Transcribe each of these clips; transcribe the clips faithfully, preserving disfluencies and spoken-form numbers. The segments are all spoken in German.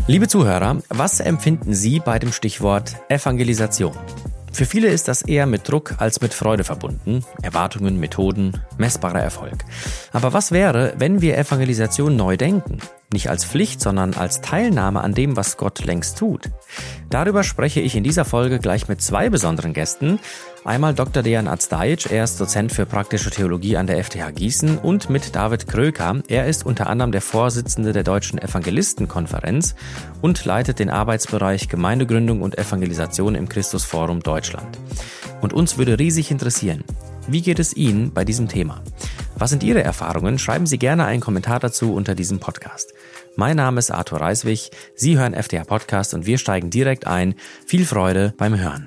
Liebe Zuhörer, was empfinden Sie bei dem Stichwort Evangelisation? Für viele ist das eher mit Druck als mit Freude verbunden. Erwartungen, Methoden, messbarer Erfolg. Aber was wäre, wenn wir Evangelisation neu denken? Nicht als Pflicht, sondern als Teilnahme an dem, was Gott längst tut. Darüber spreche ich in dieser Folge gleich mit zwei besonderen Gästen. Einmal Doktor Dejan Azdajic, er ist Dozent für praktische Theologie an der F T H Gießen, und mit David Kröker. Er ist unter anderem der Vorsitzende der Deutschen Evangelistenkonferenz und leitet den Arbeitsbereich Gemeindegründung und Evangelisation im Christusforum Deutschland. Und uns würde riesig interessieren, wie geht es Ihnen bei diesem Thema? Was sind Ihre Erfahrungen? Schreiben Sie gerne einen Kommentar dazu unter diesem Podcast. Mein Name ist Arthur Reiswig, Sie hören F T H Podcast und wir steigen direkt ein. Viel Freude beim Hören.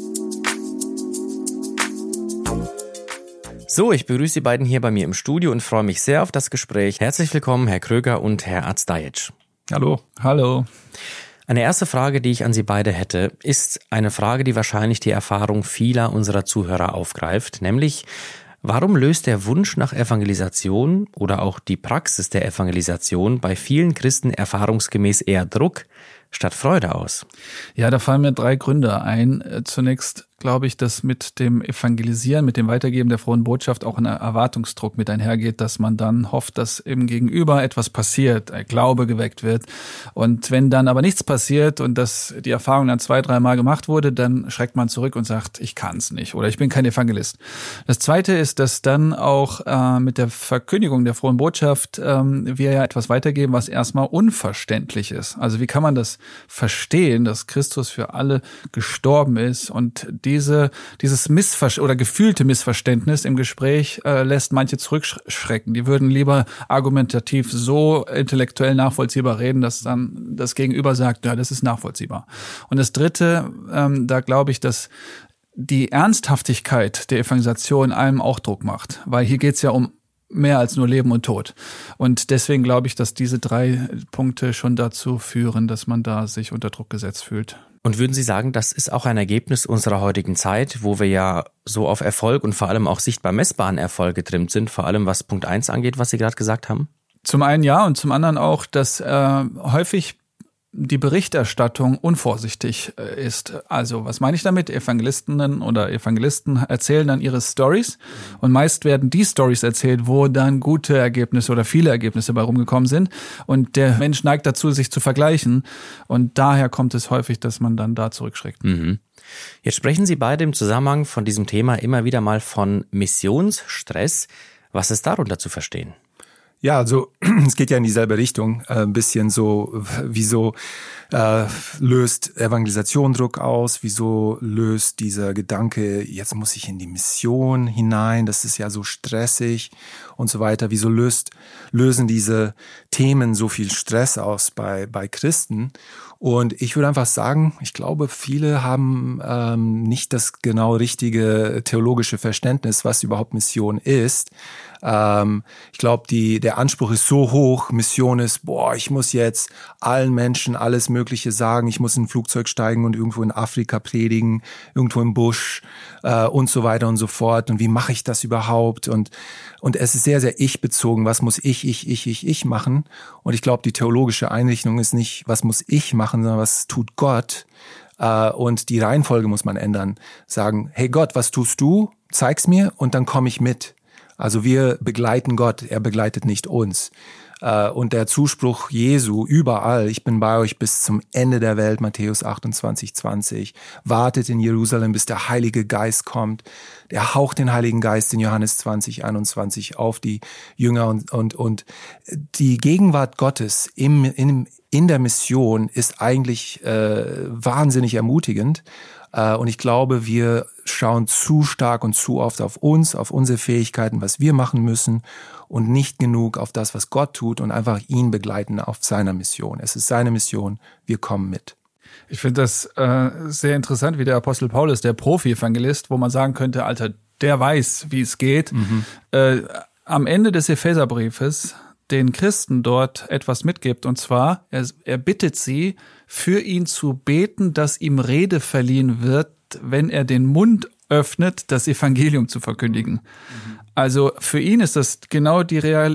So, ich begrüße die beiden hier bei mir im Studio und freue mich sehr auf das Gespräch. Herzlich willkommen, Herr Kröker und Herr Azdajic. Hallo. Hallo. Eine erste Frage, die ich an Sie beide hätte, ist eine Frage, die wahrscheinlich die Erfahrung vieler unserer Zuhörer aufgreift, nämlich: Warum löst der Wunsch nach Evangelisation oder auch die Praxis der Evangelisation bei vielen Christen erfahrungsgemäß eher Druck statt Freude aus? Ja, da fallen mir drei Gründe ein. Zunächst glaube ich, dass mit dem Evangelisieren, mit dem Weitergeben der frohen Botschaft auch ein Erwartungsdruck mit einhergeht, dass man dann hofft, dass im Gegenüber etwas passiert, ein Glaube geweckt wird. Und wenn dann aber nichts passiert und dass die Erfahrung dann zwei, dreimal gemacht wurde, dann schreckt man zurück und sagt, ich kann es nicht oder ich bin kein Evangelist. Das Zweite ist, dass dann auch äh, mit der Verkündigung der frohen Botschaft ähm, wir ja etwas weitergeben, was erstmal unverständlich ist. Also wie kann man das verstehen, dass Christus für alle gestorben ist, und diese dieses Missver- oder gefühlte Missverständnis im Gespräch äh, lässt manche zurückschrecken. Die würden lieber argumentativ so intellektuell nachvollziehbar reden, dass dann das Gegenüber sagt, ja, das ist nachvollziehbar. Und das Dritte, ähm, da glaube ich, dass die Ernsthaftigkeit der Evangelisation einem auch Druck macht, weil hier geht's ja um mehr als nur Leben und Tod. Und deswegen glaube ich, dass diese drei Punkte schon dazu führen, dass man da sich unter Druck gesetzt fühlt. Und würden Sie sagen, das ist auch ein Ergebnis unserer heutigen Zeit, wo wir ja so auf Erfolg und vor allem auch sichtbar messbaren Erfolg getrimmt sind, vor allem was Punkt eins angeht, was Sie gerade gesagt haben? Zum einen ja, und zum anderen auch, dass äh, häufig die Berichterstattung unvorsichtig ist. Also was meine ich damit? Evangelistinnen oder Evangelisten erzählen dann ihre Stories, und meist werden die Stories erzählt, wo dann gute Ergebnisse oder viele Ergebnisse bei rumgekommen sind, und der Mensch neigt dazu, sich zu vergleichen, und daher kommt es häufig, dass man dann da zurückschreckt. Mhm. Jetzt sprechen Sie beide im Zusammenhang von diesem Thema immer wieder mal von Missionsstress. Was ist darunter zu verstehen? Ja, also es geht ja in dieselbe Richtung, äh, ein bisschen so, wieso äh, löst Evangelisation Druck aus, wieso löst dieser Gedanke, jetzt muss ich in die Mission hinein, das ist ja so stressig und so weiter, wieso löst lösen diese Themen so viel Stress aus bei bei Christen? Und ich würde einfach sagen, ich glaube, viele haben ähm, nicht das genau richtige theologische Verständnis, was überhaupt Mission ist. Ähm, ich glaube, die der Anspruch ist so hoch, Mission ist, boah, ich muss jetzt allen Menschen alles Mögliche sagen, ich muss in ein Flugzeug steigen und irgendwo in Afrika predigen, irgendwo im Busch äh, und so weiter und so fort. Und wie mache ich das überhaupt? Und und es ist sehr, sehr ich-bezogen. Was muss ich, ich, ich, ich, ich machen? Und ich glaube, die theologische Einrichtung ist nicht, was muss ich machen, sondern was tut Gott? Äh, und die Reihenfolge muss man ändern. Sagen, hey Gott, was tust du? Zeig's mir und dann komme ich mit. Also wir begleiten Gott, er begleitet nicht uns. Und der Zuspruch Jesu überall, ich bin bei euch bis zum Ende der Welt, Matthäus achtundzwanzig, zwanzig, wartet in Jerusalem, bis der Heilige Geist kommt. Der haucht den Heiligen Geist in Johannes zwanzig, einundzwanzig auf die Jünger, und, und, und die Gegenwart Gottes im, in, in der Mission ist eigentlich äh, wahnsinnig ermutigend. Und ich glaube, wir schauen zu stark und zu oft auf uns, auf unsere Fähigkeiten, was wir machen müssen, und nicht genug auf das, was Gott tut, und einfach ihn begleiten auf seiner Mission. Es ist seine Mission, wir kommen mit. Ich finde das äh, sehr interessant, wie der Apostel Paulus, der Profi-Evangelist, wo man sagen könnte, Alter, der weiß, wie es geht. Mhm. Äh, am Ende des Epheserbriefes den Christen dort etwas mitgibt, und zwar, er, er bittet sie, für ihn zu beten, dass ihm Rede verliehen wird, wenn er den Mund öffnet, das Evangelium zu verkündigen. Mhm. Also für ihn ist das genau die Real,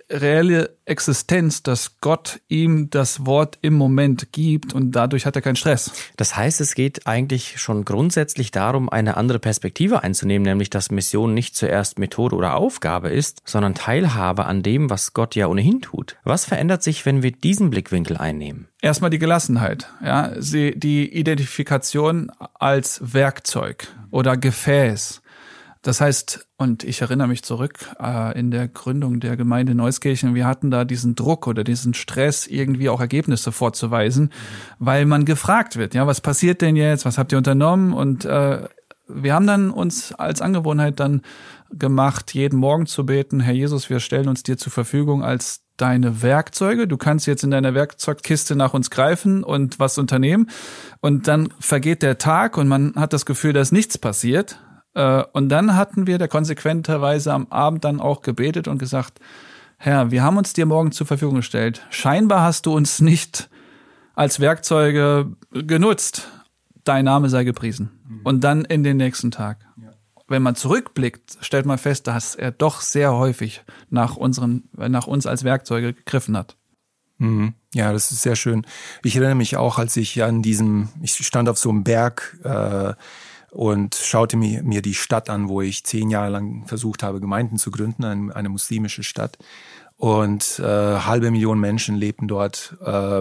reelle Existenz, dass Gott ihm das Wort im Moment gibt und dadurch hat er keinen Stress. Das heißt, es geht eigentlich schon grundsätzlich darum, eine andere Perspektive einzunehmen, nämlich dass Mission nicht zuerst Methode oder Aufgabe ist, sondern Teilhabe an dem, was Gott ja ohnehin tut. Was verändert sich, wenn wir diesen Blickwinkel einnehmen? Erstmal die Gelassenheit, ja, sie, die Identifikation als Werkzeug oder Gefäß. Das heißt, und ich erinnere mich zurück äh, in der Gründung der Gemeinde Neuskirchen, wir hatten da diesen Druck oder diesen Stress, irgendwie auch Ergebnisse vorzuweisen, mhm. weil man gefragt wird, ja, was passiert denn jetzt, was habt ihr unternommen? Und äh, wir haben dann uns als Angewohnheit dann gemacht, jeden Morgen zu beten, Herr Jesus, wir stellen uns dir zur Verfügung als deine Werkzeuge. Du kannst jetzt in deiner Werkzeugkiste nach uns greifen und was unternehmen. Und dann vergeht der Tag und man hat das Gefühl, dass nichts passiert. Und dann hatten wir da konsequenterweise am Abend dann auch gebetet und gesagt, Herr, wir haben uns dir morgen zur Verfügung gestellt. Scheinbar hast du uns nicht als Werkzeuge genutzt. Dein Name sei gepriesen. Mhm. Und dann in den nächsten Tag. Ja. Wenn man zurückblickt, stellt man fest, dass er doch sehr häufig nach unseren, nach uns als Werkzeuge gegriffen hat. Mhm. Ja, das ist sehr schön. Ich erinnere mich auch, als ich an diesem, ich stand auf so einem Berg, äh, und schaute mir, mir die Stadt an, wo ich zehn Jahre lang versucht habe, Gemeinden zu gründen, eine, eine muslimische Stadt. Und äh, halbe Million Menschen lebten dort, äh,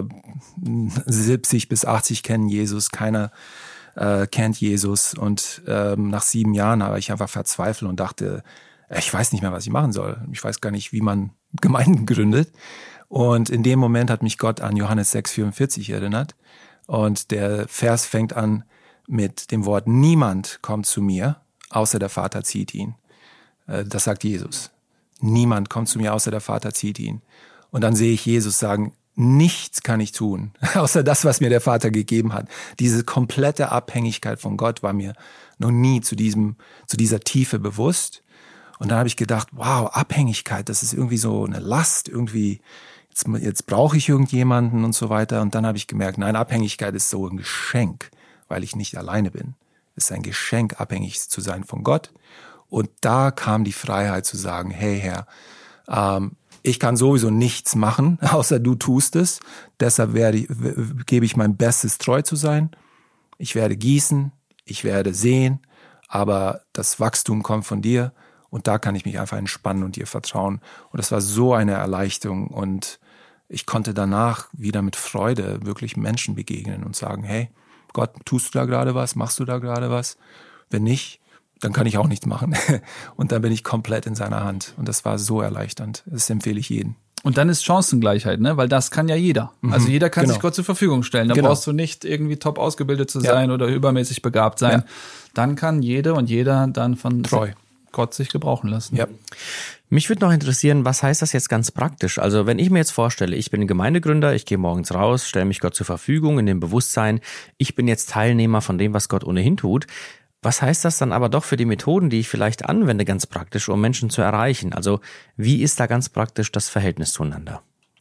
siebzig bis achtzig kennen Jesus, keiner äh, kennt Jesus. Und äh, nach sieben Jahren habe ich einfach verzweifelt und dachte, ich weiß nicht mehr, was ich machen soll. Ich weiß gar nicht, wie man Gemeinden gründet. Und in dem Moment hat mich Gott an Johannes sechs vierundvierzig erinnert. Und der Vers fängt an mit dem Wort, niemand kommt zu mir, außer der Vater zieht ihn. Das sagt Jesus. Niemand kommt zu mir, außer der Vater zieht ihn. Und dann sehe ich Jesus sagen, nichts kann ich tun, außer das, was mir der Vater gegeben hat. Diese komplette Abhängigkeit von Gott war mir noch nie zu diesem, zu dieser Tiefe bewusst. Und dann habe ich gedacht, wow, Abhängigkeit, das ist irgendwie so eine Last, irgendwie, jetzt, jetzt brauche ich irgendjemanden und so weiter. Und dann habe ich gemerkt, nein, Abhängigkeit ist so ein Geschenk, weil ich nicht alleine bin. Es ist ein Geschenk, abhängig zu sein von Gott. Und da kam die Freiheit zu sagen, hey Herr, ähm, ich kann sowieso nichts machen, außer du tust es. Deshalb werde ich, gebe ich mein Bestes, treu zu sein. Ich werde gießen, ich werde säen, aber das Wachstum kommt von dir. Und da kann ich mich einfach entspannen und dir vertrauen. Und das war so eine Erleichterung. Und ich konnte danach wieder mit Freude wirklich Menschen begegnen und sagen, hey, Gott, tust du da gerade was? Machst du da gerade was? Wenn nicht, dann kann ich auch nichts machen. Und dann bin ich komplett in seiner Hand. Und das war so erleichternd. Das empfehle ich jedem. Und dann ist Chancengleichheit, ne? Weil das kann ja jeder. Mhm. Also jeder kann genau. sich Gott zur Verfügung stellen. Da genau. brauchst du nicht irgendwie top ausgebildet zu sein ja. oder übermäßig begabt sein. Ja. Dann kann jede und jeder dann von Treu. Gott sich gebrauchen lassen. Ja. Mich würde noch interessieren, was heißt das jetzt ganz praktisch? Also wenn ich mir jetzt vorstelle, ich bin ein Gemeindegründer, ich gehe morgens raus, stelle mich Gott zur Verfügung in dem Bewusstsein, ich bin jetzt Teilnehmer von dem, was Gott ohnehin tut. Was heißt das dann aber doch für die Methoden, die ich vielleicht anwende, ganz praktisch, um Menschen zu erreichen? Also wie ist da ganz praktisch das Verhältnis zueinander?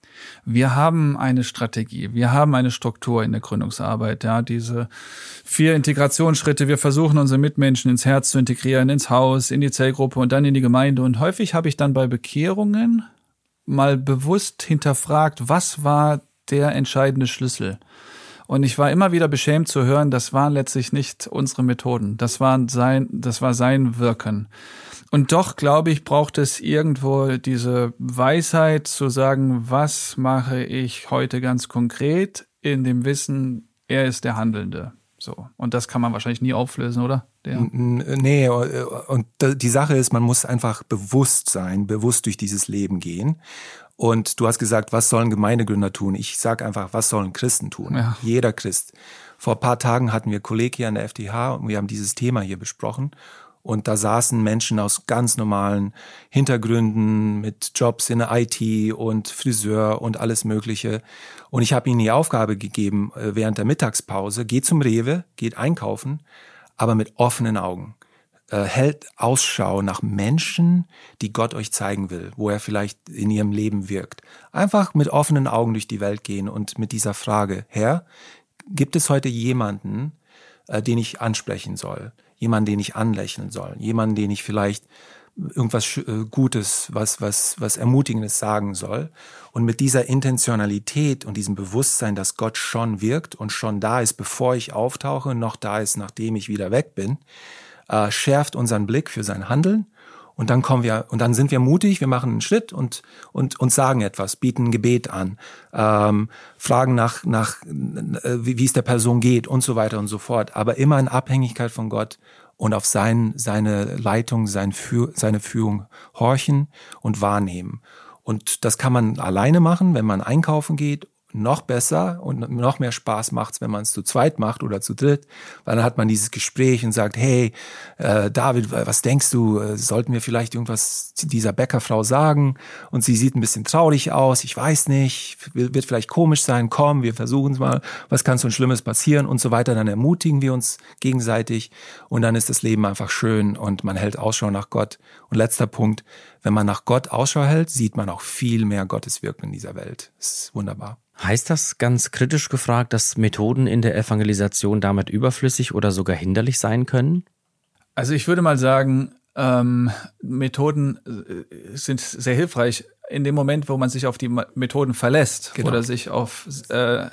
Wir haben eine Strategie, wir haben eine Struktur in der Gründungsarbeit, ja, diese vier Integrationsschritte. Wir versuchen, unsere Mitmenschen ins Herz zu integrieren, ins Haus, in die Zellgruppe und dann in die Gemeinde. Und häufig habe ich dann bei Bekehrungen mal bewusst hinterfragt, was war der entscheidende Schlüssel? Und ich war immer wieder beschämt zu hören, das waren letztlich nicht unsere Methoden, das war sein, das war sein Wirken. Und doch, glaube ich, braucht es irgendwo diese Weisheit zu sagen, was mache ich heute ganz konkret in dem Wissen, er ist der Handelnde. So. Und das kann man wahrscheinlich nie auflösen, oder? Der. Nee, und die Sache ist, man muss einfach bewusst sein, bewusst durch dieses Leben gehen. Und du hast gesagt, was sollen Gemeindegründer tun? Ich sage einfach, was sollen Christen tun? Ja. Jeder Christ. Vor ein paar Tagen hatten wir Kolleg hier an der F T H und wir haben dieses Thema hier besprochen. Und da saßen Menschen aus ganz normalen Hintergründen mit Jobs in der I T und Friseur und alles Mögliche. Und ich habe ihnen die Aufgabe gegeben, während der Mittagspause, geht zum Rewe, geht einkaufen, aber mit offenen Augen. Hält Ausschau nach Menschen, die Gott euch zeigen will, wo er vielleicht in ihrem Leben wirkt. Einfach mit offenen Augen durch die Welt gehen und mit dieser Frage, Herr, gibt es heute jemanden, den ich ansprechen soll? Jemanden, den ich anlächeln soll, jemanden, den ich vielleicht irgendwas Gutes, was, was, was Ermutigendes sagen soll. Und mit dieser Intentionalität und diesem Bewusstsein, dass Gott schon wirkt und schon da ist, bevor ich auftauche und noch da ist, nachdem ich wieder weg bin, äh, schärft unseren Blick für sein Handeln. Und dann kommen wir, und dann sind wir mutig, wir machen einen Schritt und, und, und sagen etwas, bieten ein Gebet an, ähm, fragen nach, nach, äh, wie, wie es der Person geht und so weiter und so fort. Aber immer in Abhängigkeit von Gott und auf sein, seine Leitung, sein Führ, seine Führung horchen und wahrnehmen. Und das kann man alleine machen, wenn man einkaufen geht. Noch besser und noch mehr Spaß macht's, wenn man es zu zweit macht oder zu dritt, weil dann hat man dieses Gespräch und sagt, hey, äh, David, was denkst du, sollten wir vielleicht irgendwas dieser Bäckerfrau sagen? Und sie sieht ein bisschen traurig aus, ich weiß nicht, wird vielleicht komisch sein, komm, wir versuchen es mal, was kann so ein Schlimmes passieren und so weiter. Dann ermutigen wir uns gegenseitig und dann ist das Leben einfach schön und man hält Ausschau nach Gott. Und letzter Punkt, wenn man nach Gott Ausschau hält, sieht man auch viel mehr Gottes Wirken in dieser Welt. Das ist wunderbar. Heißt das ganz kritisch gefragt, dass Methoden in der Evangelisation damit überflüssig oder sogar hinderlich sein können? Also ich würde mal sagen, ähm, Methoden sind sehr hilfreich in dem Moment, wo man sich auf die Methoden verlässt, genau, oder sich auf äh,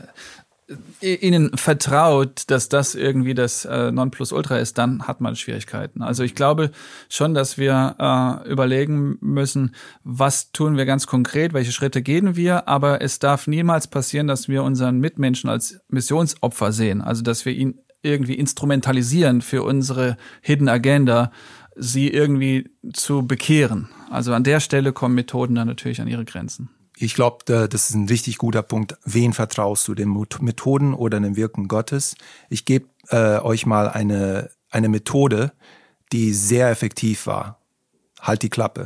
ihnen vertraut, dass das irgendwie das äh, Nonplusultra ist, dann hat man Schwierigkeiten. Also ich glaube schon, dass wir äh, überlegen müssen, was tun wir ganz konkret, welche Schritte gehen wir, aber es darf niemals passieren, dass wir unseren Mitmenschen als Missionsopfer sehen, also dass wir ihn irgendwie instrumentalisieren für unsere Hidden Agenda, sie irgendwie zu bekehren. Also an der Stelle kommen Methoden dann natürlich an ihre Grenzen. Ich glaube, das ist ein richtig guter Punkt. Wen vertraust du, den Methoden oder dem Wirken Gottes? Ich gebe äh, euch mal eine, eine Methode, die sehr effektiv war. Halt die Klappe.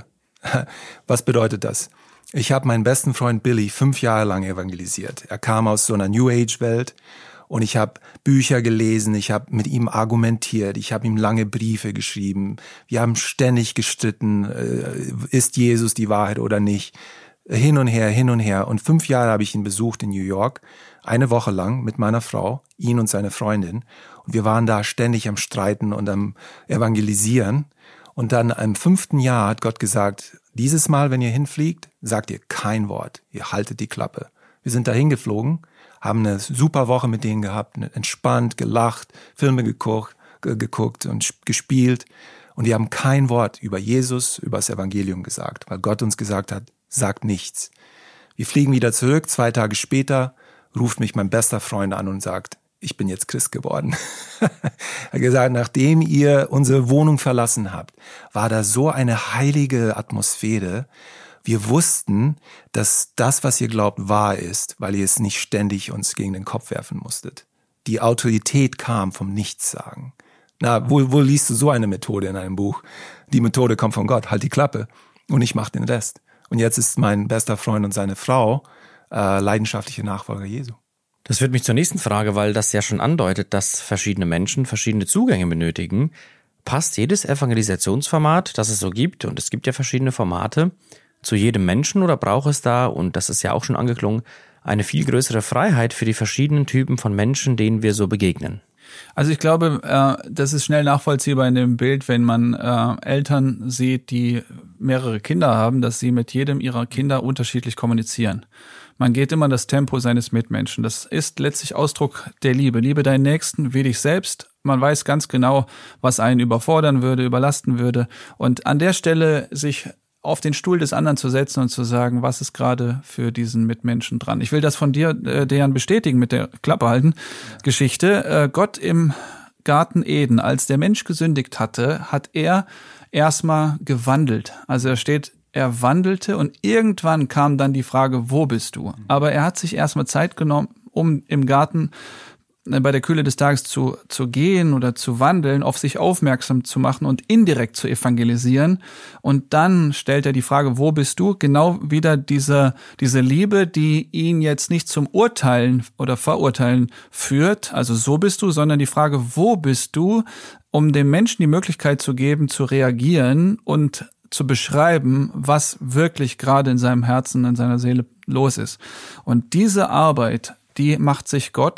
Was bedeutet das? Ich habe meinen besten Freund Billy fünf Jahre lang evangelisiert. Er kam aus so einer New Age-Welt und ich habe Bücher gelesen, ich habe mit ihm argumentiert, ich habe ihm lange Briefe geschrieben. Wir haben ständig gestritten, äh, ist Jesus die Wahrheit oder nicht? Hin und her, hin und her. Und fünf Jahre habe ich ihn besucht in New York, eine Woche lang mit meiner Frau, ihn und seine Freundin. Und wir waren da ständig am Streiten und am Evangelisieren. Und dann im fünften Jahr hat Gott gesagt, dieses Mal, wenn ihr hinfliegt, sagt ihr kein Wort. Ihr haltet die Klappe. Wir sind da hingeflogen, haben eine super Woche mit denen gehabt, entspannt, gelacht, Filme geguckt, geguckt und gespielt. Und wir haben kein Wort über Jesus, über das Evangelium gesagt, weil Gott uns gesagt hat, sagt nichts. Wir fliegen wieder zurück, zwei Tage später ruft mich mein bester Freund an und sagt, ich bin jetzt Christ geworden. Er hat gesagt, nachdem ihr unsere Wohnung verlassen habt, war da so eine heilige Atmosphäre. Wir wussten, dass das, was ihr glaubt, wahr ist, weil ihr es nicht ständig uns gegen den Kopf werfen musstet. Die Autorität kam vom Nichtsagen. Na, wo, wo liest du so eine Methode in einem Buch? Die Methode kommt von Gott, halt die Klappe und ich mach den Rest. Und jetzt ist mein bester Freund und seine Frau äh, leidenschaftliche Nachfolger Jesu. Das führt mich zur nächsten Frage, weil das ja schon andeutet, dass verschiedene Menschen verschiedene Zugänge benötigen. Passt jedes Evangelisationsformat, das es so gibt, und es gibt ja verschiedene Formate, zu jedem Menschen oder braucht es da, und das ist ja auch schon angeklungen, eine viel größere Freiheit für die verschiedenen Typen von Menschen, denen wir so begegnen? Also ich glaube, äh, das ist schnell nachvollziehbar in dem Bild, wenn man äh, Eltern sieht, die mehrere Kinder haben, dass sie mit jedem ihrer Kinder unterschiedlich kommunizieren. Man geht immer das Tempo seines Mitmenschen. Das ist letztlich Ausdruck der Liebe. Liebe deinen Nächsten wie dich selbst. Man weiß ganz genau, was einen überfordern würde, überlasten würde. Und an der Stelle sich auf den Stuhl des anderen zu setzen und zu sagen, was ist gerade für diesen Mitmenschen dran. Ich will das von dir, äh, Dejan, bestätigen mit der Klappe halten Geschichte. Äh, Gott im Garten Eden, als der Mensch gesündigt hatte, hat er erstmal gewandelt. Also er steht, er wandelte und irgendwann kam dann die Frage, wo bist du? Aber er hat sich erstmal Zeit genommen, um im Garten bei der Kühle des Tages zu, zu gehen oder zu wandeln, auf sich aufmerksam zu machen und indirekt zu evangelisieren. Und dann stellt er die Frage, wo bist du? Genau wieder diese, diese Liebe, die ihn jetzt nicht zum Urteilen oder Verurteilen führt, also so bist du, sondern die Frage, wo bist du, um dem Menschen die Möglichkeit zu geben, zu reagieren und zu beschreiben, was wirklich gerade in seinem Herzen, in seiner Seele los ist. Und diese Arbeit, die macht sich Gott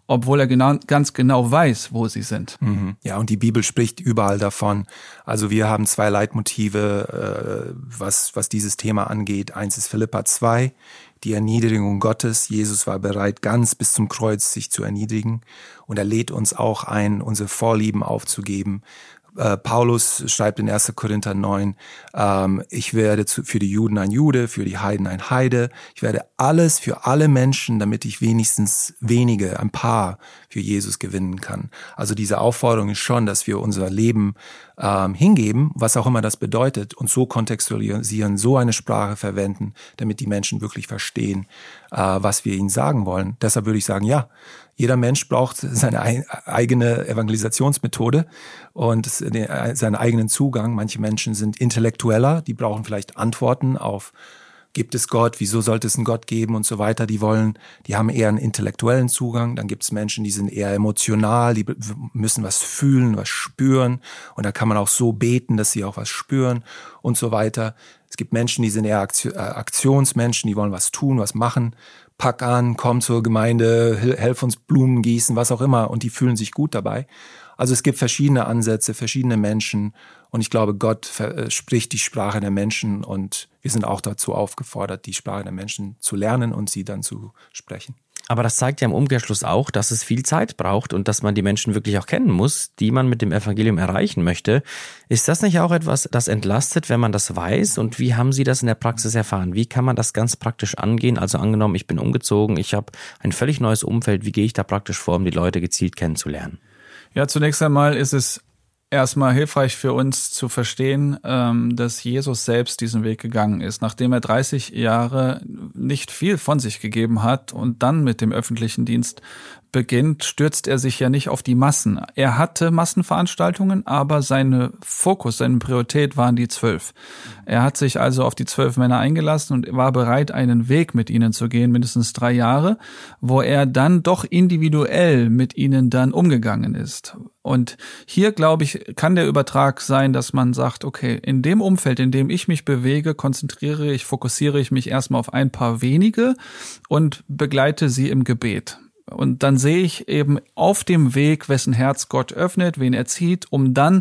obwohl er genau, ganz genau weiß, wo sie sind. Mhm. Ja, und die Bibel spricht überall davon. Also wir haben zwei Leitmotive, äh, was, was dieses Thema angeht. Eins ist Philipper zwei, die Erniedrigung Gottes. Jesus war bereit, ganz bis zum Kreuz sich zu erniedrigen. Und er lädt uns auch ein, unsere Vorlieben aufzugeben. Äh, Paulus schreibt in erster Korinther neun, ähm, ich werde zu, für die Juden ein Jude, für die Heiden ein Heide. Ich werde alles für alle Menschen, damit ich wenigstens wenige, ein paar für Jesus gewinnen kann. Also diese Aufforderung ist schon, dass wir unser Leben ähm, hingeben, was auch immer das bedeutet, und so kontextualisieren, so eine Sprache verwenden, damit die Menschen wirklich verstehen, äh, was wir ihnen sagen wollen. Deshalb würde ich sagen, ja, jeder Mensch braucht seine eigene Evangelisationsmethode und seinen eigenen Zugang. Manche Menschen sind intellektueller, die brauchen vielleicht Antworten auf, gibt es Gott, wieso sollte es einen Gott geben und so weiter. Die wollen, die haben eher einen intellektuellen Zugang. Dann gibt es Menschen, die sind eher emotional, die müssen was fühlen, was spüren. Und da kann man auch so beten, dass sie auch was spüren und so weiter. Es gibt Menschen, die sind eher Aktionsmenschen, die wollen was tun, was machen. Pack an, komm zur Gemeinde, helf uns Blumen gießen, was auch immer, und die fühlen sich gut dabei. Also es gibt verschiedene Ansätze, verschiedene Menschen, und ich glaube, Gott spricht die Sprache der Menschen, und wir sind auch dazu aufgefordert, die Sprache der Menschen zu lernen und sie dann zu sprechen. Aber das zeigt ja im Umkehrschluss auch, dass es viel Zeit braucht und dass man die Menschen wirklich auch kennen muss, die man mit dem Evangelium erreichen möchte. Ist das nicht auch etwas, das entlastet, wenn man das weiß? Und wie haben Sie das in der Praxis erfahren? Wie kann man das ganz praktisch angehen? Also angenommen, ich bin umgezogen, ich habe ein völlig neues Umfeld. Wie gehe ich da praktisch vor, um die Leute gezielt kennenzulernen? Ja, zunächst einmal ist es erstmal hilfreich für uns zu verstehen, dass Jesus selbst diesen Weg gegangen ist. Nachdem er dreißig Jahre nicht viel von sich gegeben hat und dann mit dem öffentlichen Dienst beginnt, stürzt er sich ja nicht auf die Massen. Er hatte Massenveranstaltungen, aber sein Fokus, seine Priorität waren die zwölf. Er hat sich also auf die zwölf Männer eingelassen und war bereit, einen Weg mit ihnen zu gehen, mindestens drei Jahre, wo er dann doch individuell mit ihnen dann umgegangen ist. Und hier, glaube ich, kann der Übertrag sein, dass man sagt, okay, in dem Umfeld, in dem ich mich bewege, konzentriere ich, fokussiere ich mich erstmal auf ein paar wenige und begleite sie im Gebet. Und dann sehe ich eben auf dem Weg, wessen Herz Gott öffnet, wen er zieht, um dann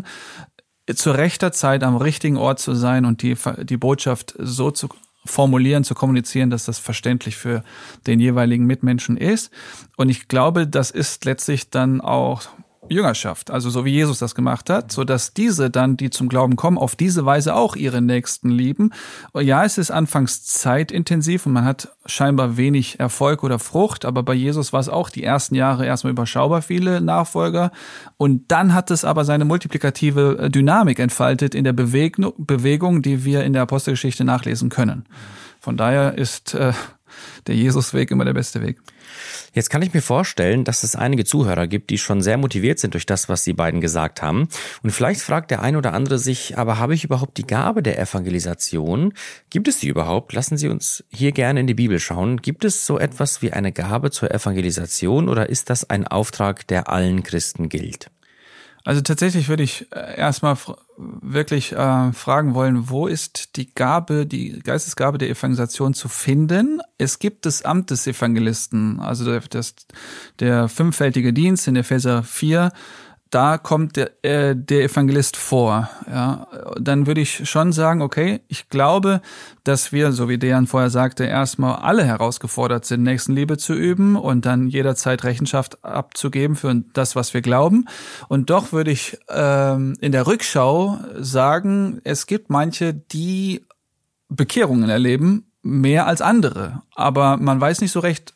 zu rechter Zeit am richtigen Ort zu sein und die, die Botschaft so zu formulieren, zu kommunizieren, dass das verständlich für den jeweiligen Mitmenschen ist. Und ich glaube, das ist letztlich dann auch Jüngerschaft, also so wie Jesus das gemacht hat, so dass diese dann, die zum Glauben kommen, auf diese Weise auch ihre Nächsten lieben. Und ja, es ist anfangs zeitintensiv und man hat scheinbar wenig Erfolg oder Frucht, aber bei Jesus war es auch die ersten Jahre erstmal überschaubar viele Nachfolger, und dann hat es aber seine multiplikative Dynamik entfaltet in der Bewegung, Bewegung, die wir in der Apostelgeschichte nachlesen können. Von daher ist äh, der Jesusweg immer der beste Weg. Jetzt kann ich mir vorstellen, dass es einige Zuhörer gibt, die schon sehr motiviert sind durch das, was Sie beiden gesagt haben. Und vielleicht fragt der ein oder andere sich, aber habe ich überhaupt die Gabe der Evangelisation? Gibt es die überhaupt? Lassen Sie uns hier gerne in die Bibel schauen. Gibt es so etwas wie eine Gabe zur Evangelisation, oder ist das ein Auftrag, der allen Christen gilt? Also tatsächlich würde ich erstmal wirklich äh, fragen wollen, wo ist die Gabe, die Geistesgabe der Evangelisation zu finden? Es gibt das Amt des Evangelisten, also der, das, der fünffältige Dienst in Epheser vier, da kommt der, äh, der Evangelist vor. Ja, dann würde ich schon sagen, okay, ich glaube, dass wir, so wie Dejan vorher sagte, erstmal alle herausgefordert sind, Nächstenliebe zu üben und dann jederzeit Rechenschaft abzugeben für das, was wir glauben. Und doch würde ich ähm, in der Rückschau sagen, es gibt manche, die Bekehrungen erleben, mehr als andere. Aber man weiß nicht so recht,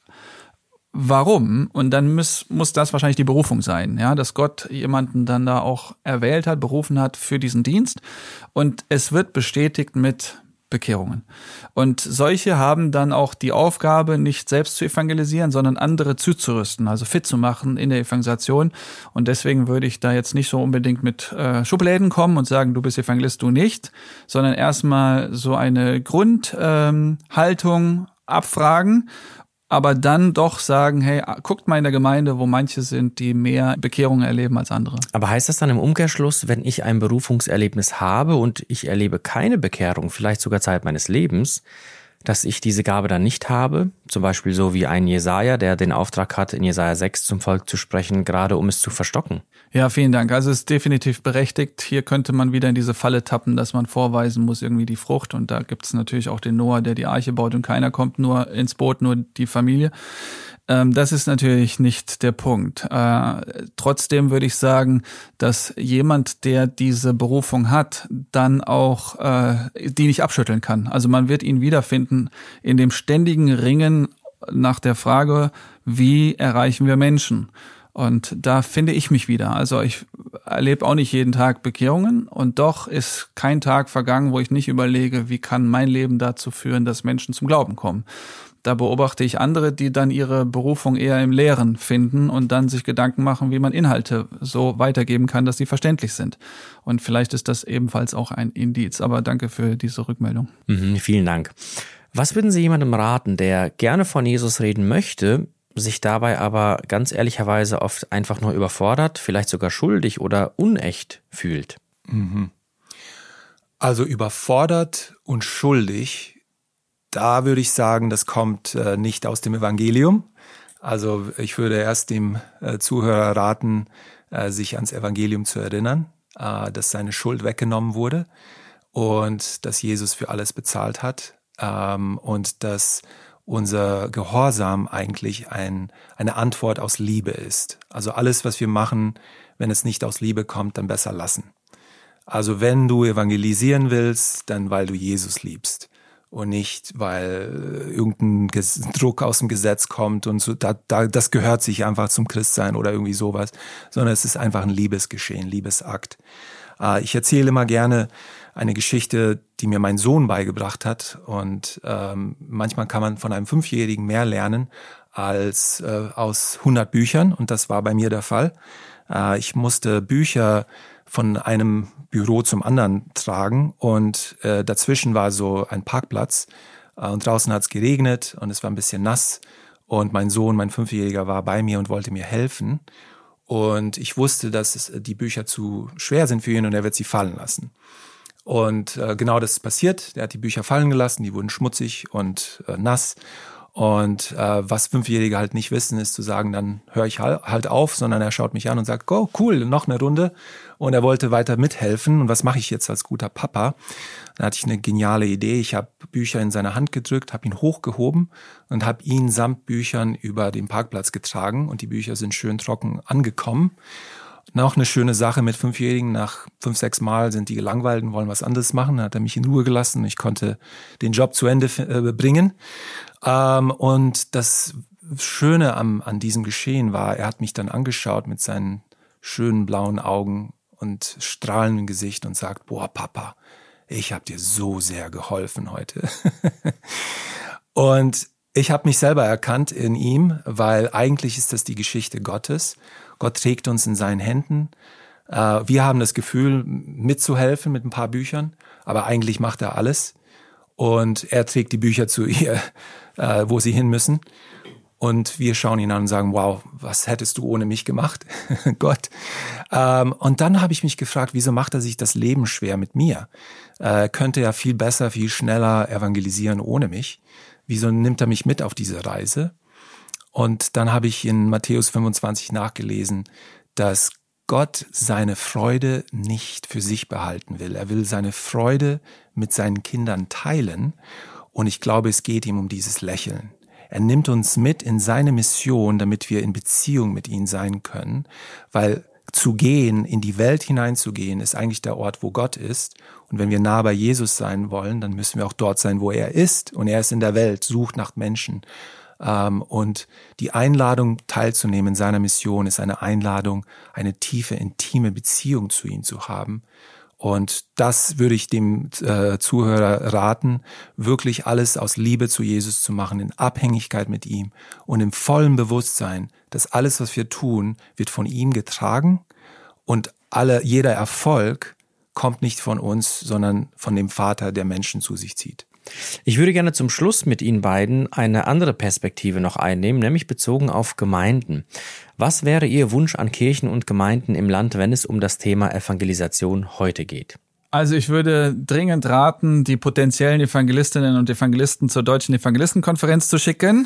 warum? Und dann muss, muss das wahrscheinlich die Berufung sein, ja, dass Gott jemanden dann da auch erwählt hat, berufen hat für diesen Dienst. Und es wird bestätigt mit Bekehrungen. Und solche haben dann auch die Aufgabe, nicht selbst zu evangelisieren, sondern andere zuzurüsten, also fit zu machen in der Evangelisation. Und deswegen würde ich da jetzt nicht so unbedingt mit äh, Schubläden kommen und sagen, du bist Evangelist, du nicht, sondern erstmal so eine Grundhaltung ähm, abfragen, aber dann doch sagen, hey, guckt mal in der Gemeinde, wo manche sind, die mehr Bekehrungen erleben als andere. Aber heißt das dann im Umkehrschluss, wenn ich ein Berufungserlebnis habe und ich erlebe keine Bekehrung, vielleicht sogar Zeit meines Lebens, dass ich diese Gabe dann nicht habe? Zum Beispiel so wie ein Jesaja, der den Auftrag hat, in Jesaja sechs zum Volk zu sprechen, gerade um es zu verstocken. Ja, vielen Dank. Also es ist definitiv berechtigt. Hier könnte man wieder in diese Falle tappen, dass man vorweisen muss, irgendwie die Frucht. Und da gibt es natürlich auch den Noah, der die Arche baut und keiner kommt nur ins Boot, nur die Familie. Ähm, das ist natürlich nicht der Punkt. Äh, trotzdem würde ich sagen, dass jemand, der diese Berufung hat, dann auch äh, die nicht abschütteln kann. Also man wird ihn wiederfinden in dem ständigen Ringen nach der Frage, wie erreichen wir Menschen? Und da finde ich mich wieder. Also ich erlebe auch nicht jeden Tag Bekehrungen und doch ist kein Tag vergangen, wo ich nicht überlege, wie kann mein Leben dazu führen, dass Menschen zum Glauben kommen. Da beobachte ich andere, die dann ihre Berufung eher im Lehren finden und dann sich Gedanken machen, wie man Inhalte so weitergeben kann, dass sie verständlich sind. Und vielleicht ist das ebenfalls auch ein Indiz. Aber danke für diese Rückmeldung. Mhm, vielen Dank. Was würden Sie jemandem raten, der gerne von Jesus reden möchte, sich dabei aber ganz ehrlicherweise oft einfach nur überfordert, vielleicht sogar schuldig oder unecht fühlt? Also überfordert und schuldig, da würde ich sagen, das kommt äh, nicht aus dem Evangelium. Also ich würde erst dem äh, Zuhörer raten, äh, sich ans Evangelium zu erinnern, äh, dass seine Schuld weggenommen wurde und dass Jesus für alles bezahlt hat ähm, und dass unser Gehorsam eigentlich ein, eine Antwort aus Liebe ist. Also alles, was wir machen, wenn es nicht aus Liebe kommt, dann besser lassen. Also wenn du evangelisieren willst, dann weil du Jesus liebst und nicht, weil irgendein Druck aus dem Gesetz kommt und so, da, da, das gehört sich einfach zum Christsein oder irgendwie sowas, sondern es ist einfach ein Liebesgeschehen, Liebesakt. Äh, ich erzähle immer gerne eine Geschichte, die mir mein Sohn beigebracht hat und ähm, manchmal kann man von einem Fünfjährigen mehr lernen als äh, aus hundert Büchern und das war bei mir der Fall. Äh, ich musste Bücher von einem Büro zum anderen tragen und äh, dazwischen war so ein Parkplatz äh, und draußen hat es geregnet und es war ein bisschen nass und mein Sohn, mein Fünfjähriger, war bei mir und wollte mir helfen und ich wusste, dass es, die Bücher zu schwer sind für ihn und er wird sie fallen lassen. Und äh, genau das ist passiert. Er hat die Bücher fallen gelassen, die wurden schmutzig und äh, nass. Und äh, was Fünfjährige halt nicht wissen, ist zu sagen, dann höre ich halt auf, sondern er schaut mich an und sagt, oh cool, noch eine Runde. Und er wollte weiter mithelfen. Und was mache ich jetzt als guter Papa? Dann hatte ich eine geniale Idee. Ich habe Bücher in seine Hand gedrückt, habe ihn hochgehoben und habe ihn samt Büchern über den Parkplatz getragen. Und die Bücher sind schön trocken angekommen. Noch eine schöne Sache mit Fünfjährigen. Nach fünf, sechs Mal sind die gelangweilt und wollen was anderes machen. Dann hat er mich in Ruhe gelassen. Ich konnte den Job zu Ende äh, bringen. Ähm, und das Schöne am, an diesem Geschehen war, er hat mich dann angeschaut mit seinen schönen blauen Augen und strahlendem Gesicht und sagt, boah, Papa, ich habe dir so sehr geholfen heute. Und ich habe mich selber erkannt in ihm, weil eigentlich ist das die Geschichte Gottes. Gott trägt uns in seinen Händen. Wir haben das Gefühl, mitzuhelfen mit ein paar Büchern, aber eigentlich macht er alles. Und er trägt die Bücher zu ihr, wo sie hin müssen. Und wir schauen ihn an und sagen, wow, was hättest du ohne mich gemacht, Gott? Und dann habe ich mich gefragt, wieso macht er sich das Leben schwer mit mir? Könnte er viel besser, viel schneller evangelisieren ohne mich? Wieso nimmt er mich mit auf diese Reise? Und dann habe ich in Matthäus fünfundzwanzig nachgelesen, dass Gott seine Freude nicht für sich behalten will. Er will seine Freude mit seinen Kindern teilen. Und ich glaube, es geht ihm um dieses Lächeln. Er nimmt uns mit in seine Mission, damit wir in Beziehung mit ihm sein können, weil zu gehen, in die Welt hineinzugehen, ist eigentlich der Ort, wo Gott ist. Und wenn wir nah bei Jesus sein wollen, dann müssen wir auch dort sein, wo er ist. Und er ist in der Welt, sucht nach Menschen. Und die Einladung, teilzunehmen in seiner Mission, ist eine Einladung, eine tiefe, intime Beziehung zu ihm zu haben. Und das würde ich dem äh, Zuhörer raten, wirklich alles aus Liebe zu Jesus zu machen, in Abhängigkeit mit ihm und im vollen Bewusstsein, dass alles, was wir tun, wird von ihm getragen und alle, jeder Erfolg kommt nicht von uns, sondern von dem Vater, der Menschen zu sich zieht. Ich würde gerne zum Schluss mit Ihnen beiden eine andere Perspektive noch einnehmen, nämlich bezogen auf Gemeinden. Was wäre Ihr Wunsch an Kirchen und Gemeinden im Land, wenn es um das Thema Evangelisation heute geht? Also ich würde dringend raten, die potenziellen Evangelistinnen und Evangelisten zur Deutschen Evangelistenkonferenz zu schicken.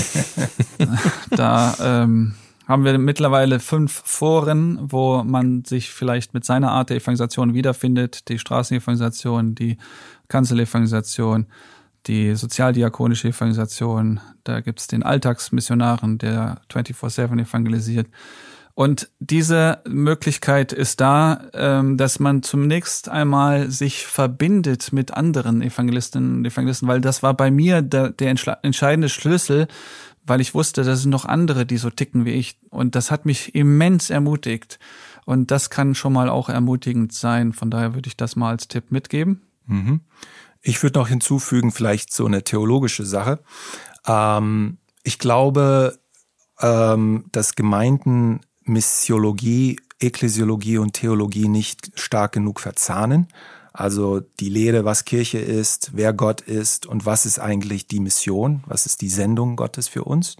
Da ähm, haben wir mittlerweile fünf Foren, wo man sich vielleicht mit seiner Art der Evangelisation wiederfindet. Die Straßenevangelisation, die Kanzelevangelisation, die sozialdiakonische Evangelisation. Da gibt's den Alltagsmissionaren, der vierundzwanzig sieben evangelisiert. Und diese Möglichkeit ist da, dass man zunächst einmal sich verbindet mit anderen Evangelistinnen und Evangelisten, weil das war bei mir der, der entscheidende Schlüssel, weil ich wusste, das sind noch andere, die so ticken wie ich. Und das hat mich immens ermutigt. Und das kann schon mal auch ermutigend sein. Von daher würde ich das mal als Tipp mitgeben. Mhm. Ich würde noch hinzufügen, vielleicht so eine theologische Sache. Ähm, ich glaube, ähm, dass Gemeinden Missiologie, Ekklesiologie und Theologie nicht stark genug verzahnen. Also die Lehre, was Kirche ist, wer Gott ist und was ist eigentlich die Mission, was ist die Sendung Gottes für uns.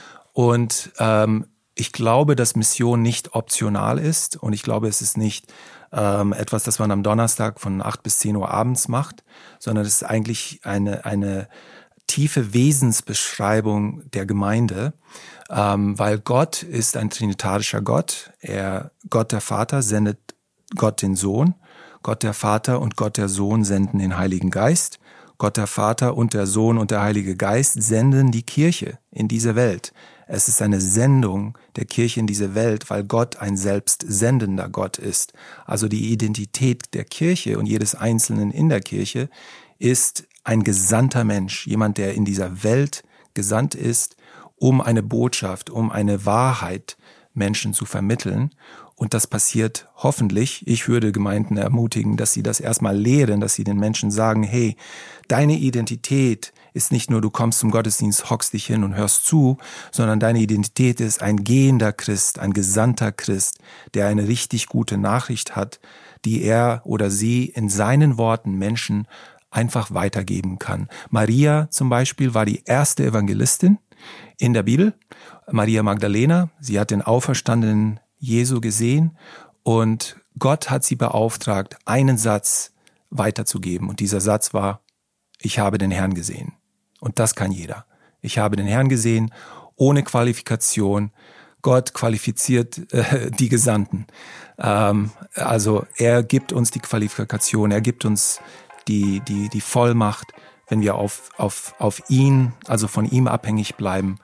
Und ähm, ich glaube, dass Mission nicht optional ist und ich glaube, es ist nicht ähm, etwas, das man am Donnerstag von acht bis zehn Uhr abends macht, sondern es ist eigentlich eine, eine tiefe Wesensbeschreibung der Gemeinde, ähm, weil Gott ist ein trinitarischer Gott. Er, Gott der Vater sendet Gott den Sohn, Gott der Vater und Gott der Sohn senden den Heiligen Geist. Gott der Vater und der Sohn und der Heilige Geist senden die Kirche in diese Welt. Es ist eine Sendung der Kirche in diese Welt, weil Gott ein selbst sendender Gott ist. Also die Identität der Kirche und jedes Einzelnen in der Kirche ist ein gesandter Mensch, jemand, der in dieser Welt gesandt ist, um eine Botschaft, um eine Wahrheit Menschen zu vermitteln. Und das passiert hoffentlich. Ich würde Gemeinden ermutigen, dass sie das erstmal lehren, dass sie den Menschen sagen, hey, deine Identität ist nicht nur, du kommst zum Gottesdienst, hockst dich hin und hörst zu, sondern deine Identität ist ein gehender Christ, ein gesandter Christ, der eine richtig gute Nachricht hat, die er oder sie in seinen Worten Menschen einfach weitergeben kann. Maria zum Beispiel war die erste Evangelistin in der Bibel. Maria Magdalena, sie hat den auferstandenen Jesu gesehen und Gott hat sie beauftragt, einen Satz weiterzugeben. Und dieser Satz war, ich habe den Herrn gesehen. Und das kann jeder. Ich habe den Herrn gesehen, ohne Qualifikation. Gott qualifiziert äh, die Gesandten. Ähm, also er gibt uns die Qualifikation, er gibt uns die, die, die Vollmacht, wenn wir auf, auf, auf ihn, also von ihm abhängig bleiben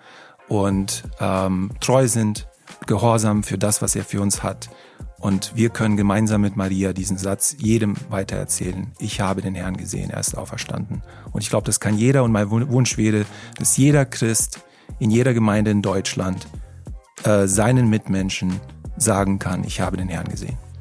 und ähm, treu sind, gehorsam für das, was er für uns hat. Und wir können gemeinsam mit Maria diesen Satz jedem weitererzählen. Ich habe den Herrn gesehen, er ist auferstanden. Und ich glaube, das kann jeder. Und mein Wunsch wäre, dass jeder Christ in jeder Gemeinde in Deutschland äh, seinen Mitmenschen sagen kann, ich habe den Herrn gesehen.